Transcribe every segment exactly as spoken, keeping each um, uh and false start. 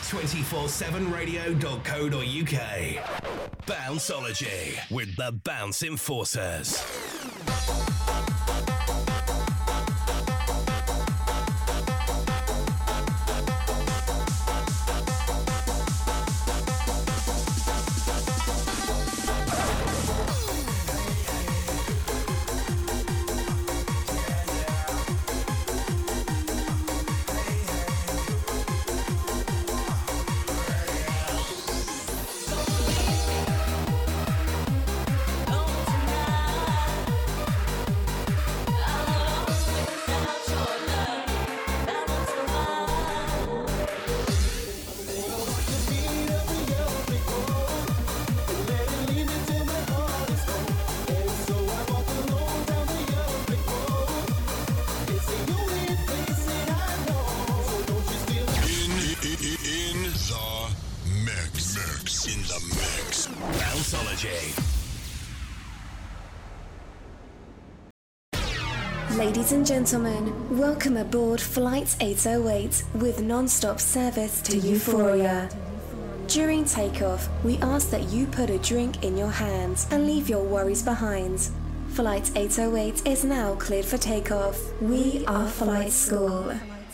twenty-four seven radio dot co dot uk. Bounceology with the Bounce Enforcers. Ladies and gentlemen, welcome aboard Flight eight oh eight with non-stop service to Euphoria. During takeoff, we ask that you put a drink in your hands and leave your worries behind. Flight eight oh eight is now cleared for takeoff. We are Flight School.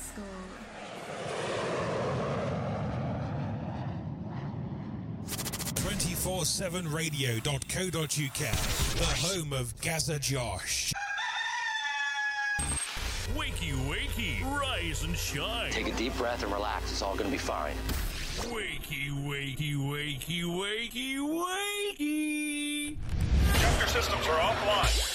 twenty-four seven radio dot co dot uk, the home of Gaza Josh. Wakey, wakey, rise and shine. Take a deep breath and relax. It's all going to be fine. Wakey, wakey, wakey, wakey, wakey. Booster systems are offline.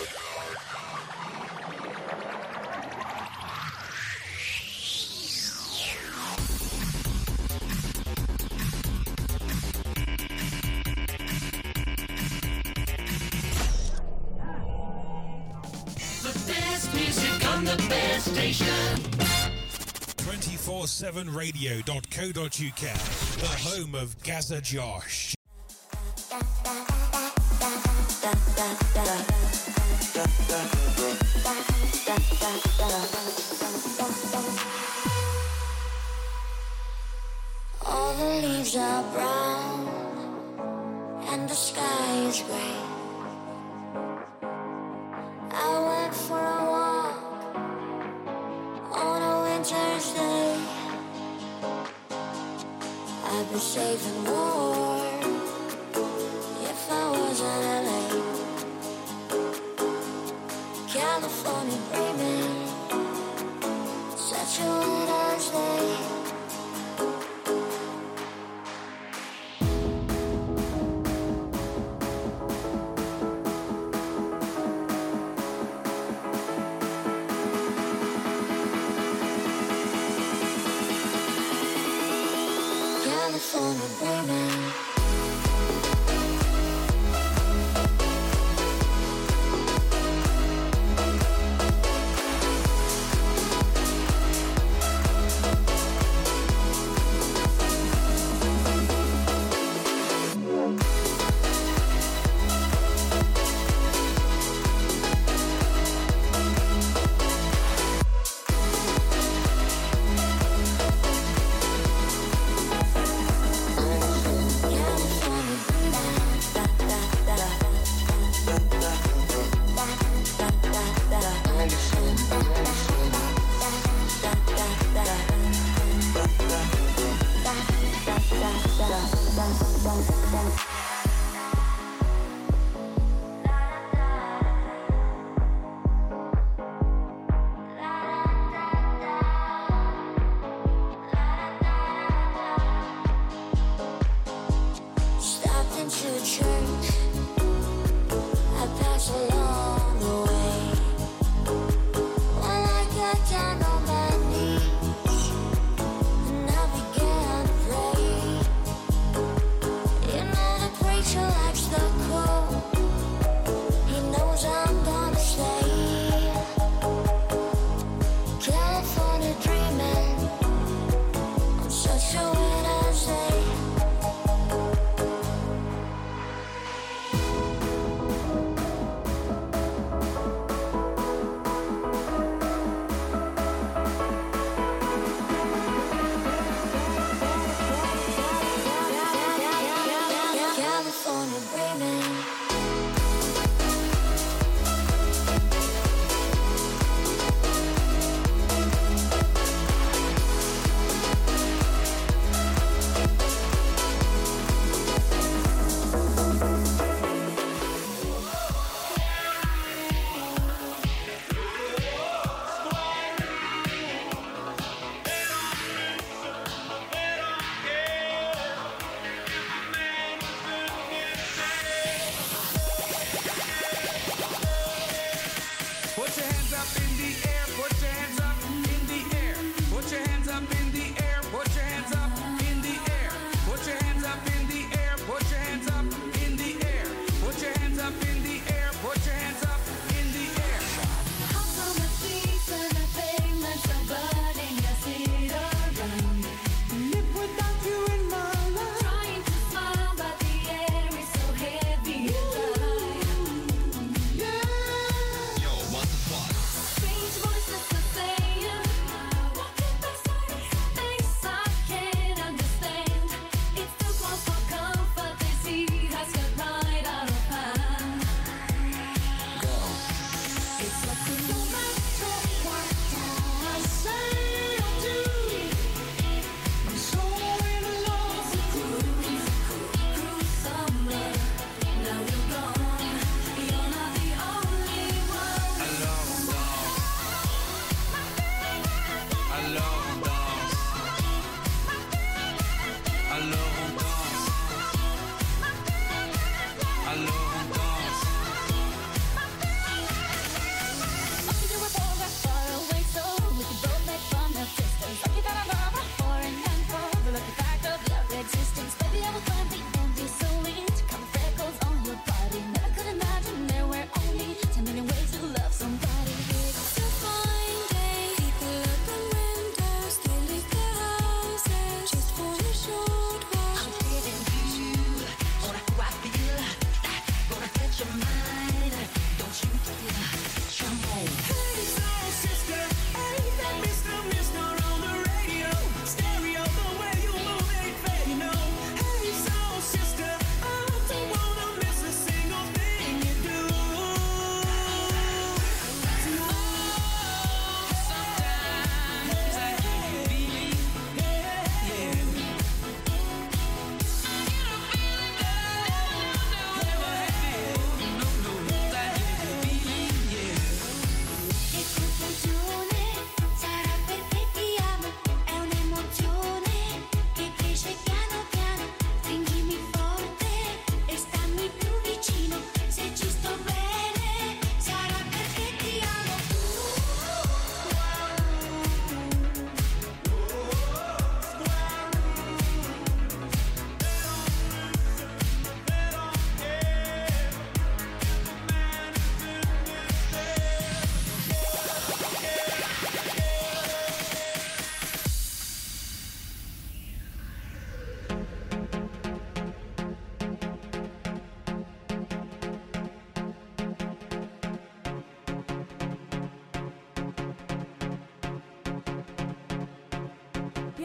On the best station. twenty-four seven radio dot co dot uk, the home of Gaza Josh. All the leaves are brown and the sky is gray. I went for a walk on a winter's day. I'd be safe and warm if I was in L A. California dreaming, such a winter's day. California dreaming.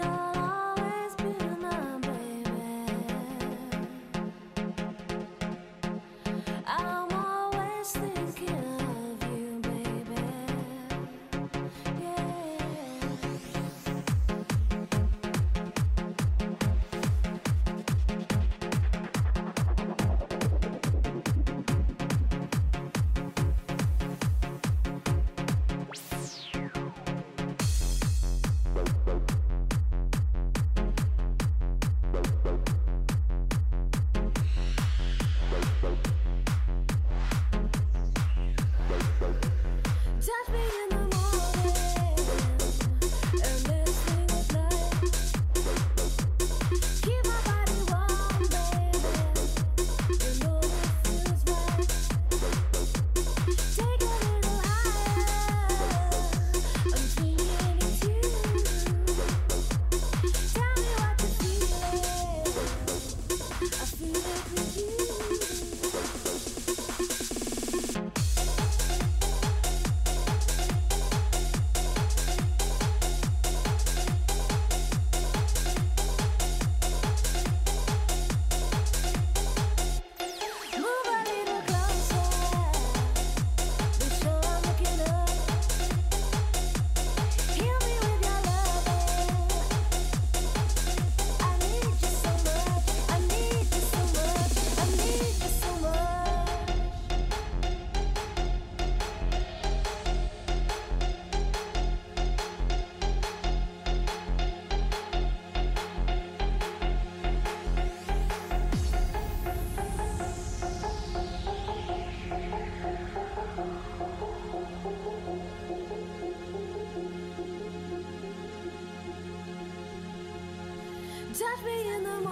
Touch me in the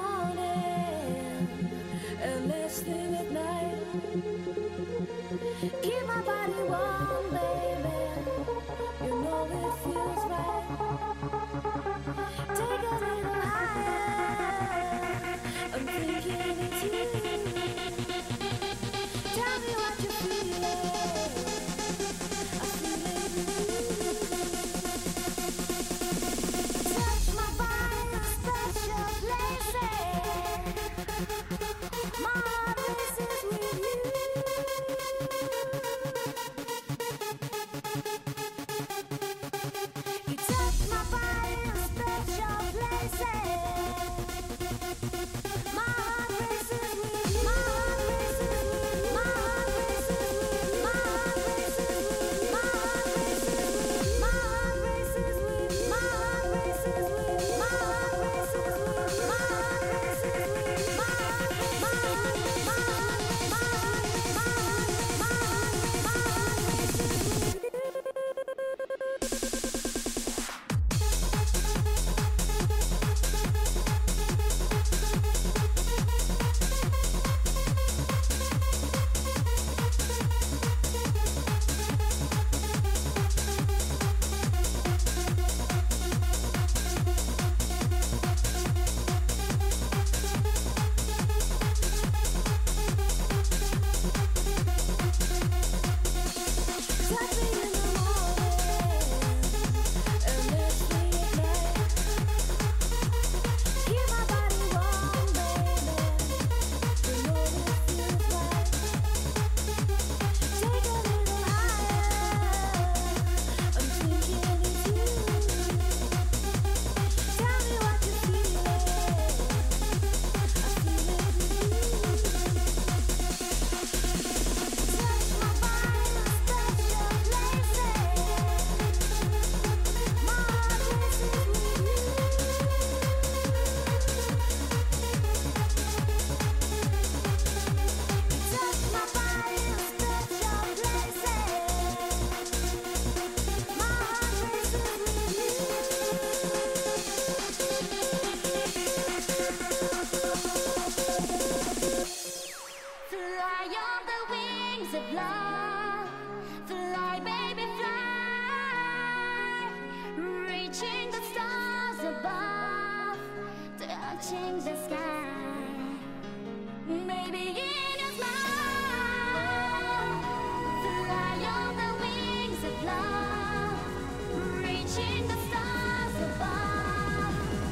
morning and last thing at night. Keep my body warm, baby. You know it feels right. Take a little higher. I'm thinking it's you. Tell me what you're feeling. I feel it with you. Touch my body in special places. My heart races with you. You touch my body in special places. My heart races with you. My heart races with you. My heart races with you. My heart races with you. My heart races with you. My heart races with you. My heart races with you. My heart races with you. My heart races with you. My heart, my touch me in the morning and let's meet at night. Keep my body warm, baby. You know it feels right. Take a little higher. I'm thinking it's you. Tell me what you're feeling. I feel it with you. Touch my body in special places. My heart races with you. Touch my body in special places. My heart races with you. Fly on the wings of love. Fly, baby, fly. Reaching the stars above. Touching the sky. Maybe in your smile. Fly on the wings of love. Reaching the stars above.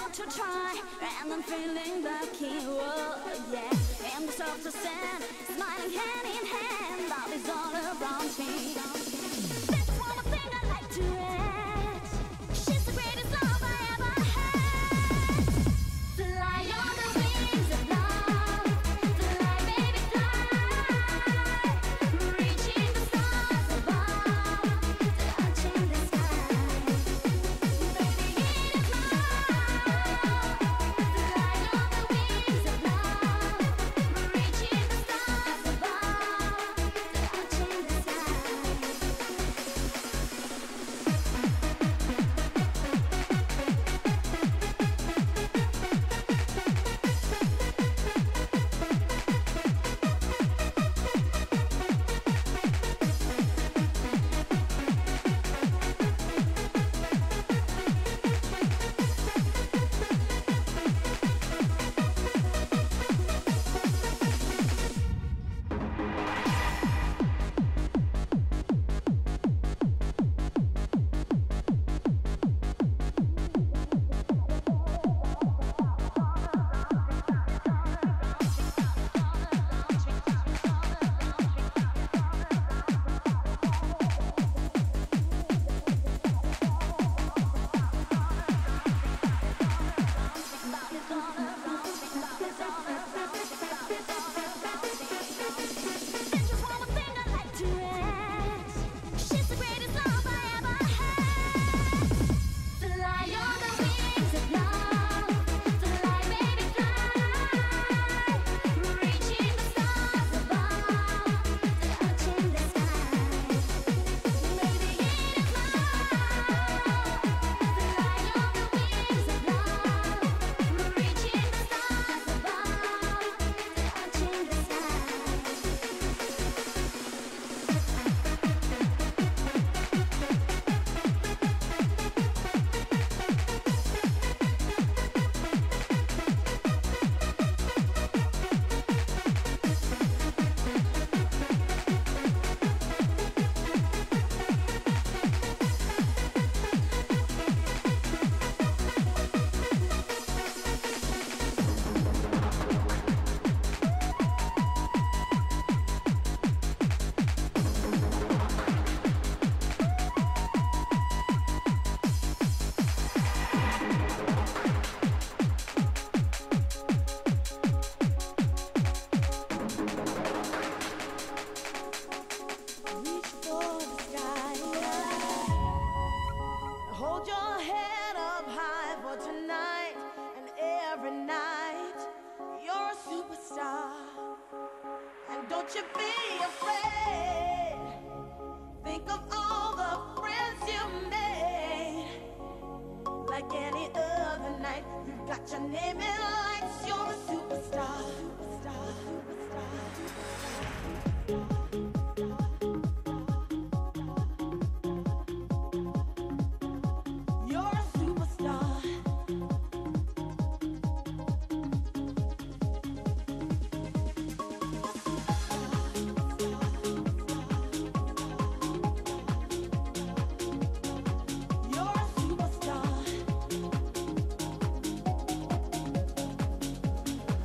want to try, and I'm feeling lucky, oh yeah. And the soft to stand, smiling hand in hand, love is all around me. That's one more thing I like to add. She's the greatest love I ever had. Fly on the wings of love, fly baby fly, reaching the stars above, touching the sky. Baby, it is love. Fly on the wings of love, reaching the stars above, touching the sky. Hold your head up high for tonight and every night. You're a superstar, and don't you be afraid. Think of all the friends you made. Like any other night, you've got your name in lights. You're a superstar, superstar, superstar, superstar. You're a superstar. You're a superstar.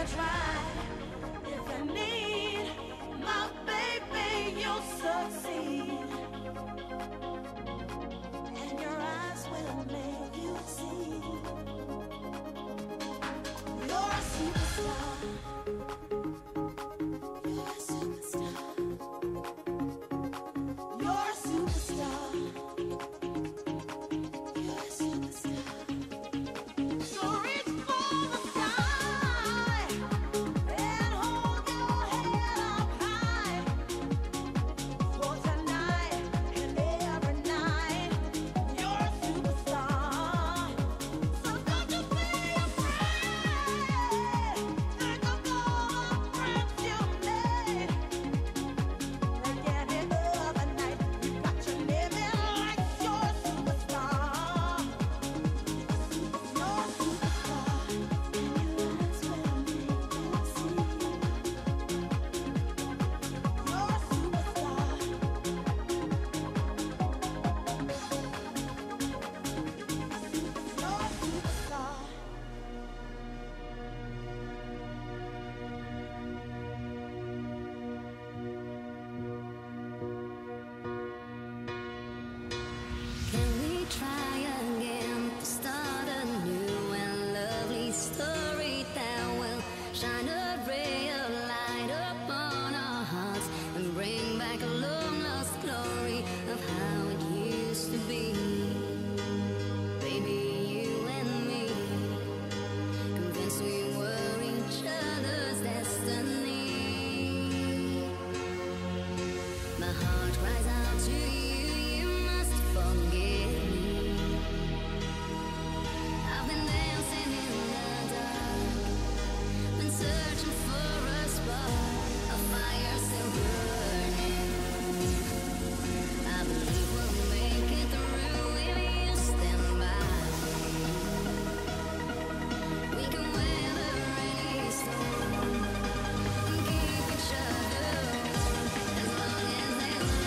try. If you need my baby, you'll succeed. And your eyes will make you see. You're a superstar. You're a superstar. You're a superstar. You're a superstar. So reach for the sky and hold your head up high. For tonight and every night, you're a superstar. So don't you be afraid. Think of all the friends you made. Like any other night, you got you living like you're a superstar. You're a superstar, and your eyes will make you see. You're a superstar. You're a superstar. Can we try again to start a new and lovely story that will shine a ray of light upon our hearts and bring back a long lost glory of how it used to be? Baby, you and me, convinced we were each other's destiny. My heart cries out to you, you must forgive me. I've been dancing in the dark, been searching for a spark, a fire still burning. I believe we'll make it through if you stand by me. We can weather any storm and keep each other as long as there's love.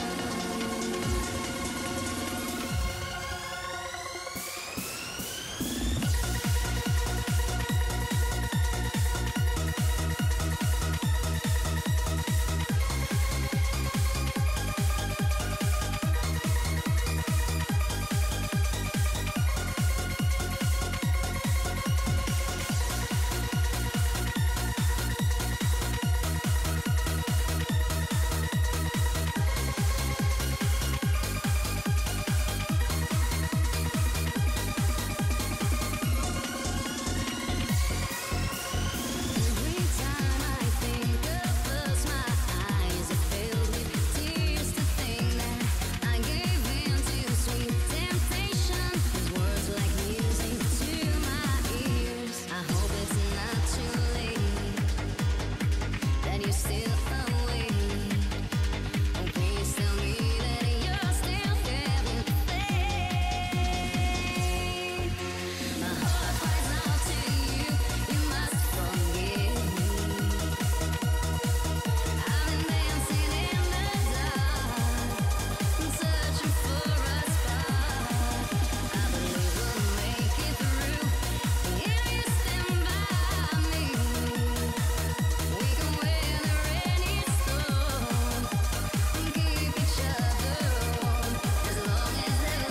Every time I think of us, my eyes are filled with tears to think that I gave in to sweet temptation. His words like music to my ears. I hope it's not too late, that you're still awake. Oh, please tell me that you're still there with faith. My heart cries out to you, you must forgive me. I've been dancing in the dark, and searching for a spark. I believe we'll make it through if you stand by me. We can weather any storm and keep each other warm as long as there's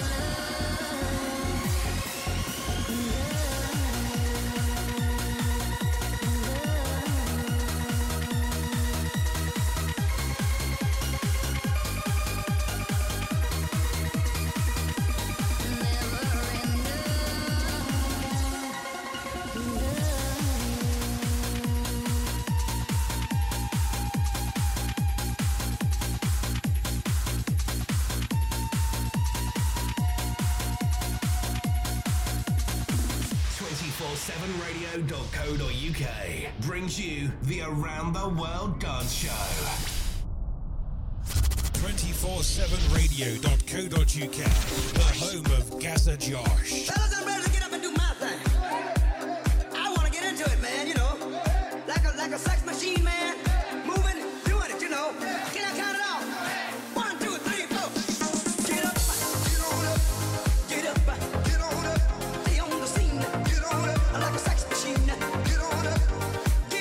twenty-four seven radio dot co dot U K brings you the Around the World Dance Show. twenty-four seven radio dot co dot U K, the home of Gaza Josh. Fellas, I'm ready to get up and do my thing. I want to get into it, man, you know. Like a, like a sex machine, man. Moving, doing it, you know. Can I count it off? One, two, three, four. Get up, get on up. Get up, get on up. Stay on the scene. Get on up. Like a sex machine. Get on up.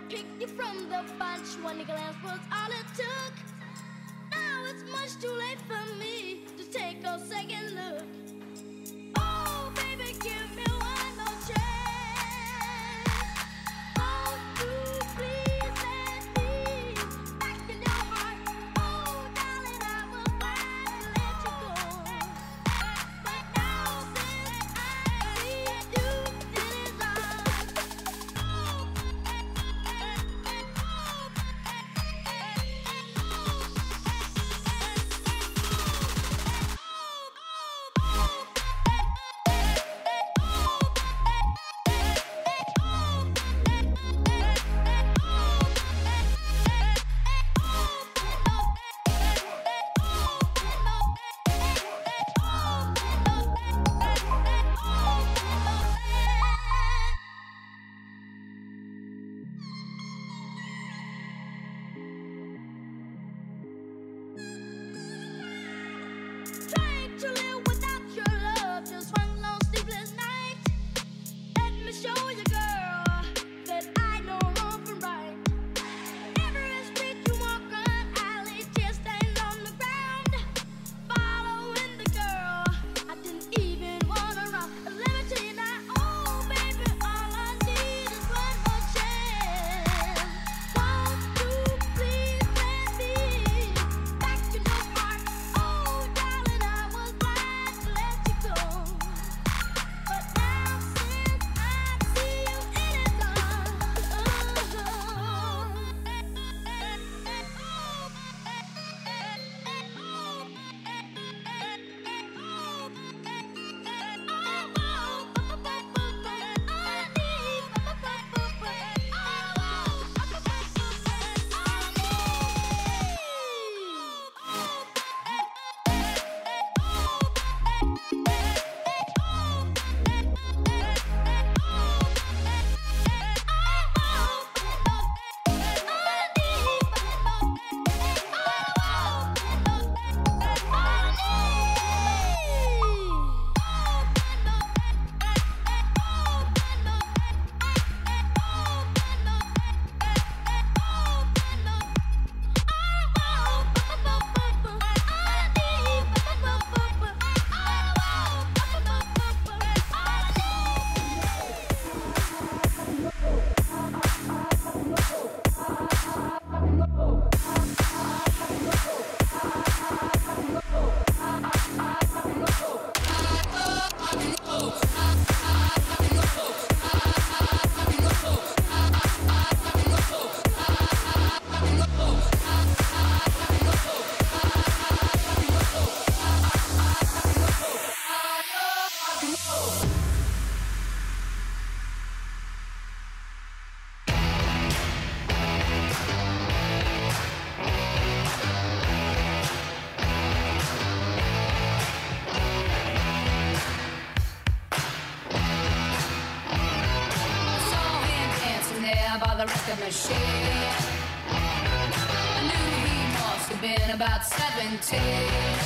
picked you from the bunch. One glance was all it took. Now it's much too late for me to take a second look. Oh, baby, give me one more chance. Won't you please let me back in your heart? Oh, darling, I will gladly let you go. But now since I see you in his arms, trying to live without your love, just one long sleepless night. Let me show you, girl, that I know wrong from right. Every street you walk on, alley, tears stained on the ground. Following the girl, I didn't even wanna run. Let me tell you now, oh baby, all I need is one more chance. Won't you please let me back in your heart? Oh, darling, I was glad to let you go. But now since I see you in his arms, by the record machine. I knew he must have been about seventeen.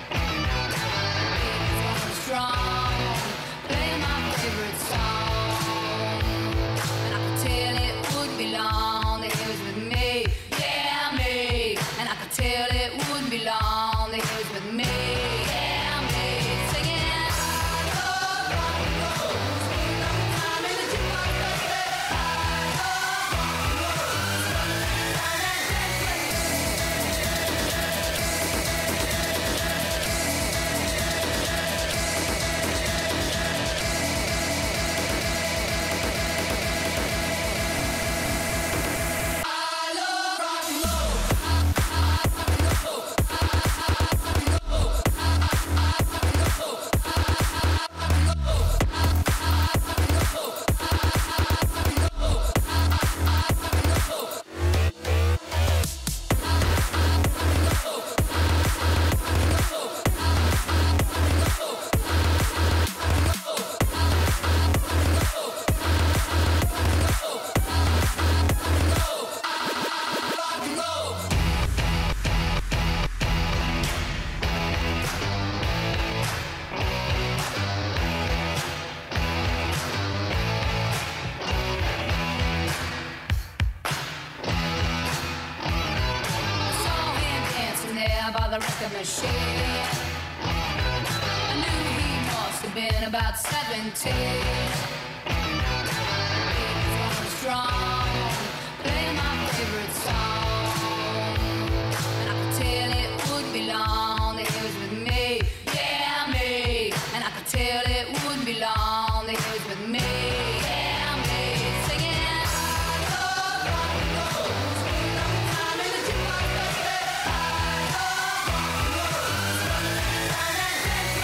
He was strong, playing my favorite song, and I could tell it wouldn't be long that he was with me, yeah me. And I could tell it wouldn't be long that he was with me, yeah me. Singing. there by the record machine. I knew he must have been about seventeen. He was strong, playing my favorite song, and I could tell it wouldn't be long that he was with me, yeah me. And I could tell it wouldn't be long that he was with me, yeah me. Singing, I love rock and roll. Swinging up and down in the jukebox, baby. I love rock and roll. Swinging down that dance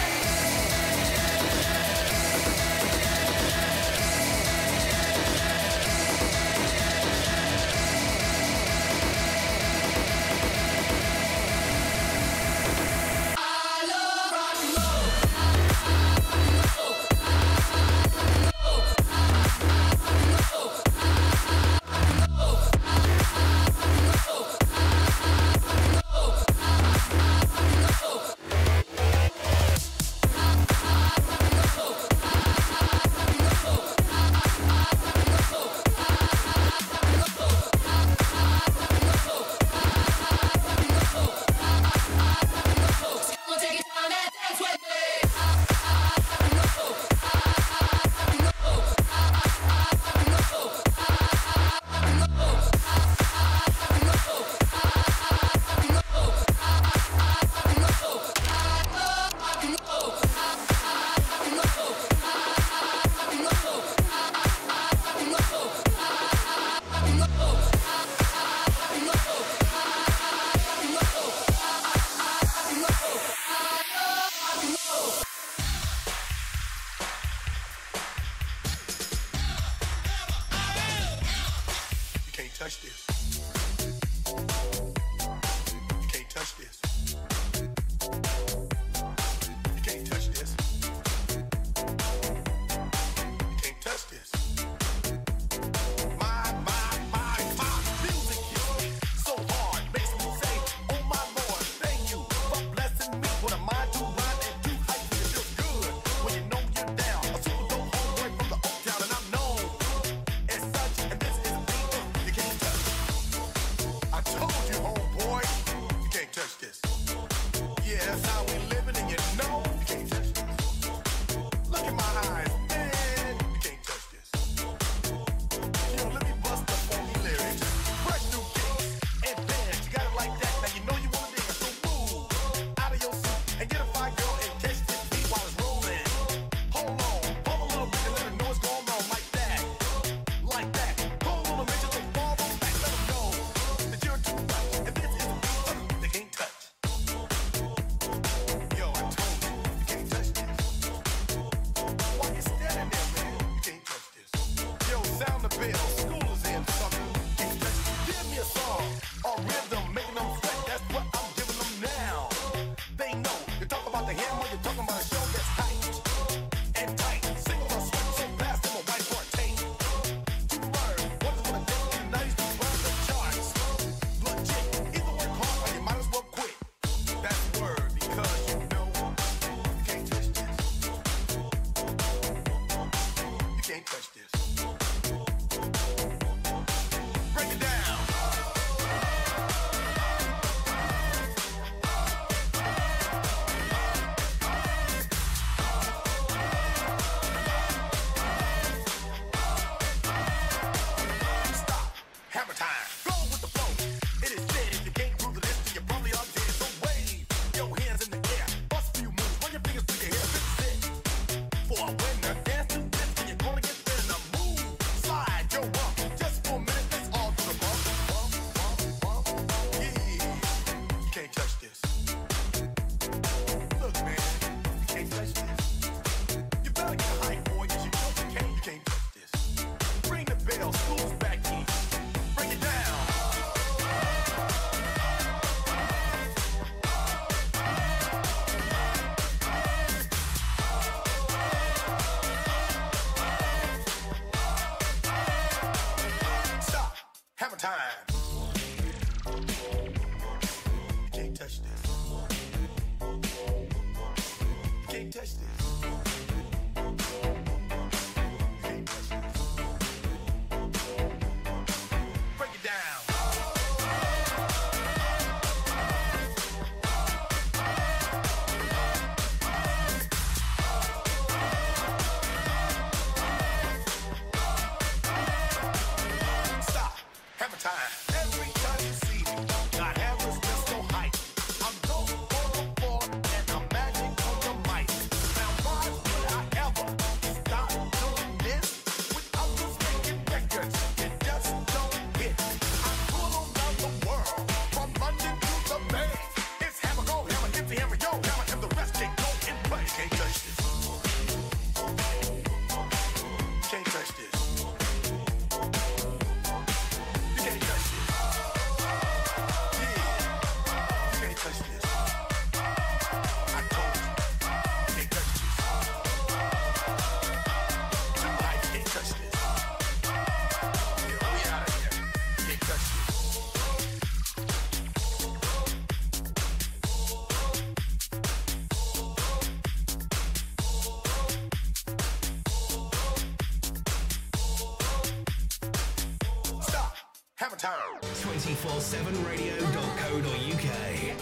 Hammer time. two four seven radio dot co dot U K.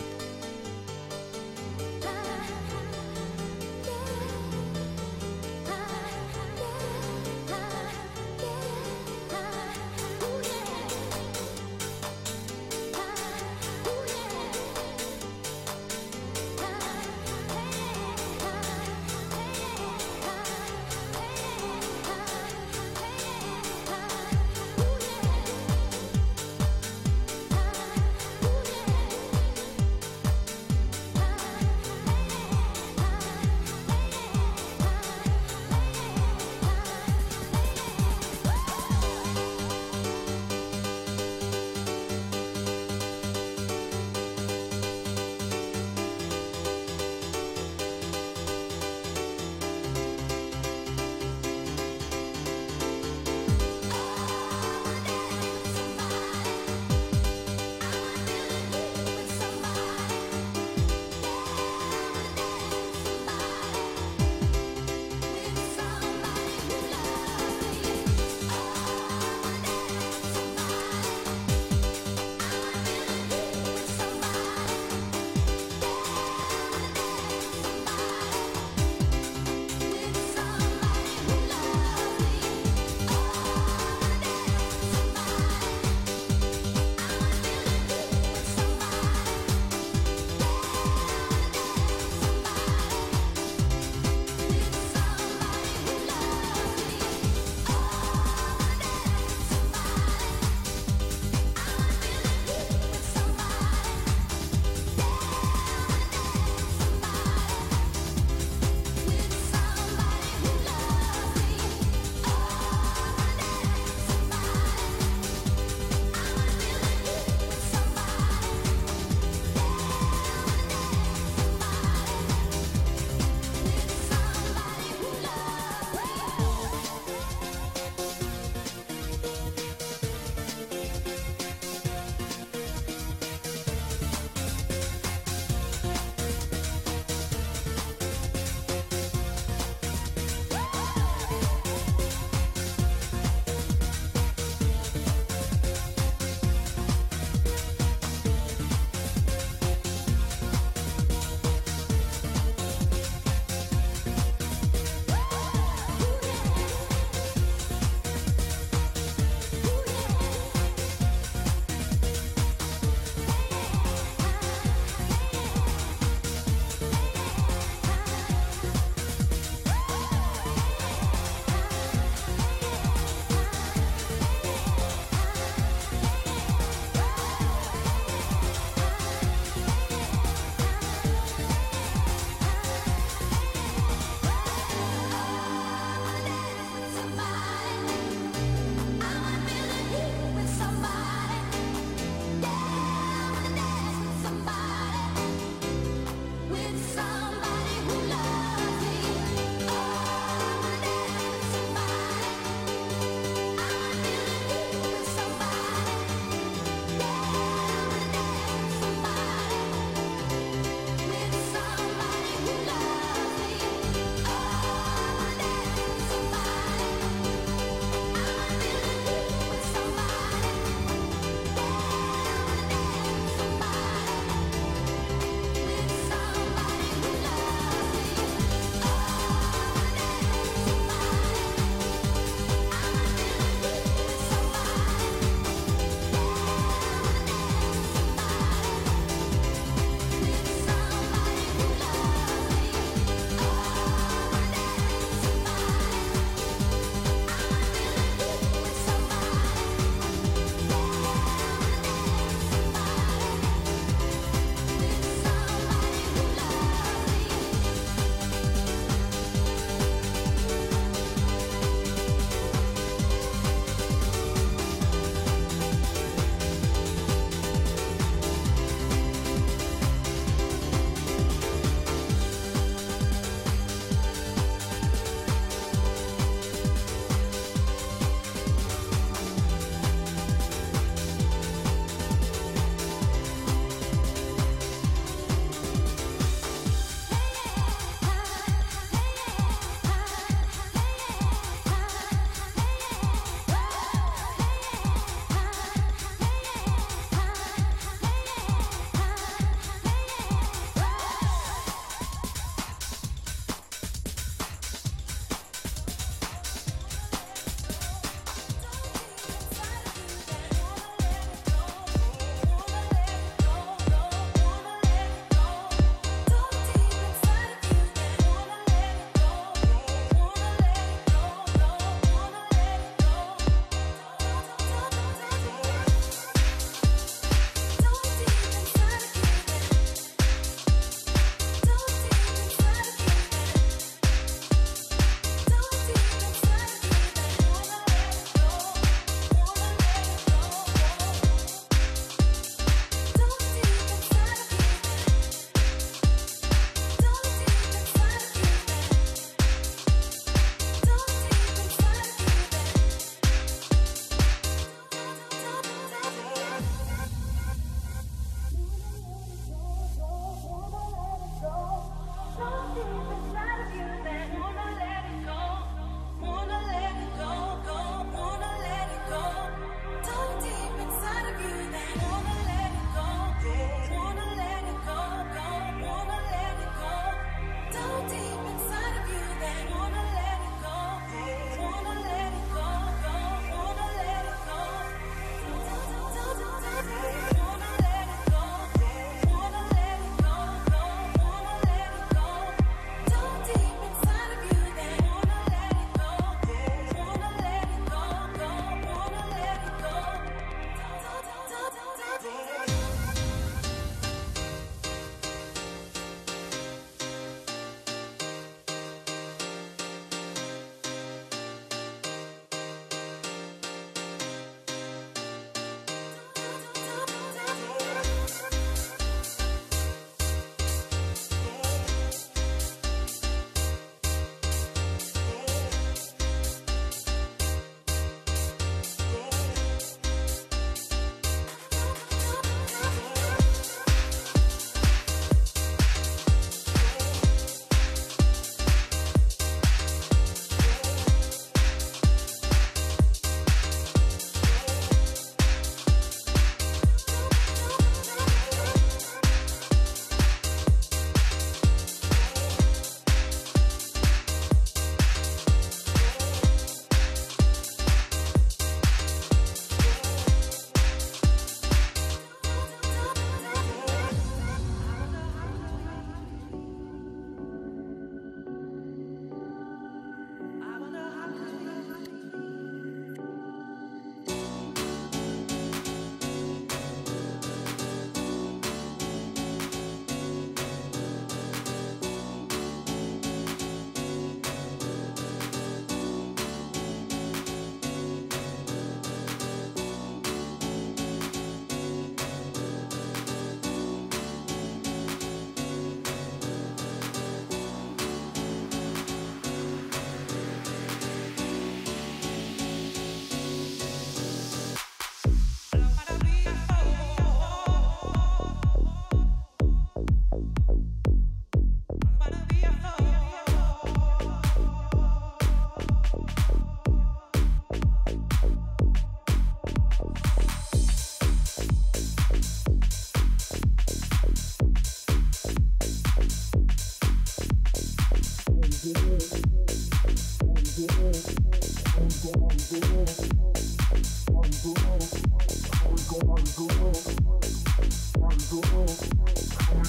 Ooh, yeah.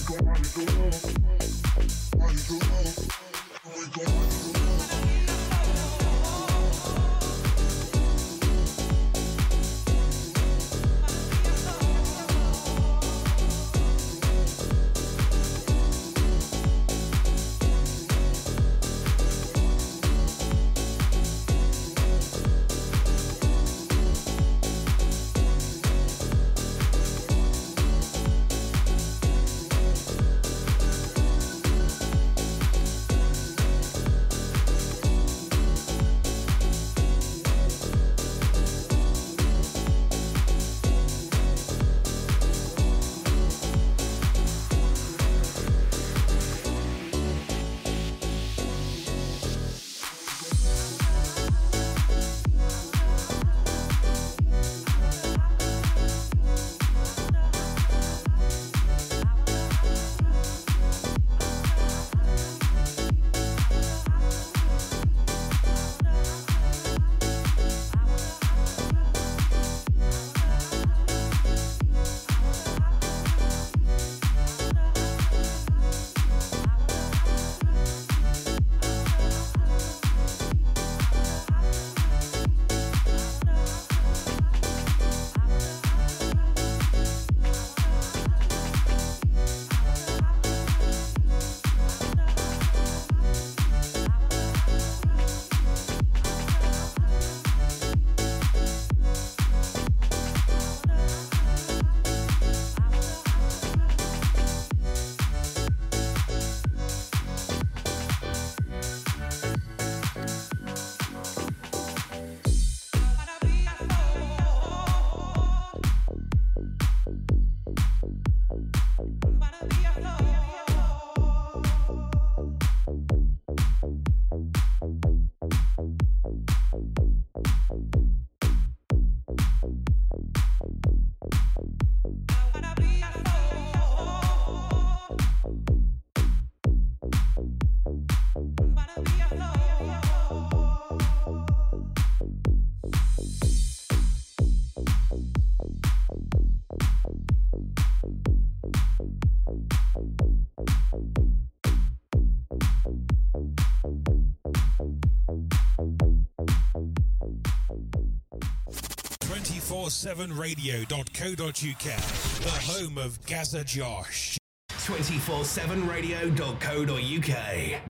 two forty-seven radio dot co dot uk, the home of Gaza Josh. two forty-seven radio dot co dot uk